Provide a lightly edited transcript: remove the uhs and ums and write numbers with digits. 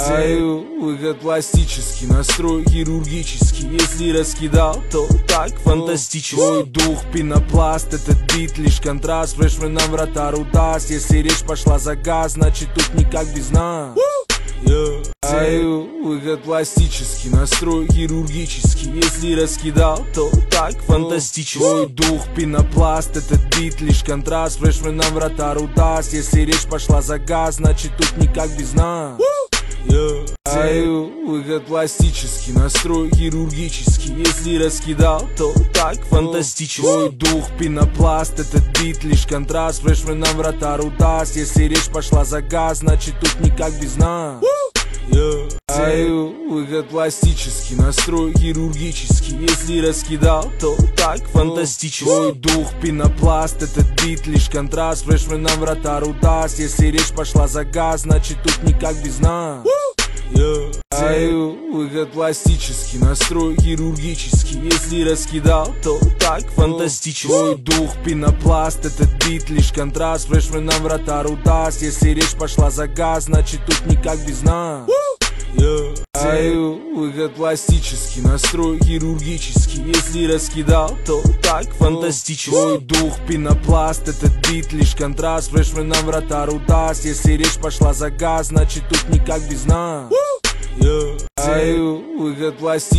Выход пластический, настрой хирургический. Если раскидал, то так фантастически. Твой дух пенопласт, этот бит лишь контраст. Фрешменам вратарь удаст. Если речь пошла за газ, значит тут никак без нас. Выход пластический, настрой хирургический. Если раскидал, то так фантастически. Твой дух пенопласт, этот бит лишь контраст. Фрешменам вратарь удаст. Если речь пошла за газ, значит тут никак без нас. Выход пластический, настрой хирургический. Если раскидал, то так фантастически. Твой дух пенопласт, этот бит лишь контраст. Фрешменам вратарь удаст. Если речь пошла за газ, значит тут никак без нас. Выход пластический, настрой хирургический. Если раскидал, то так фантастически. Твой дух пенопласт, этот бит лишь контраст. Фрешменам вратарь удаст. Если речь пошла за газ, значит тут никак без нас. Выход пластический, настрой хирургический. Если раскидал, то так фантастически. Твой дух пенопласт, этот бит лишь контраст. Фрешменам вратарь удаст. Если речь пошла за газ, значит тут никак без нас. Выход пластический, настрой хирургический. Если раскидал, то так фантастически. Твой дух пенопласт, этот бит лишь контраст. Фрешменам вратарь удаст. Если речь пошла за газ, значит тут никак без нас. Выход пластический.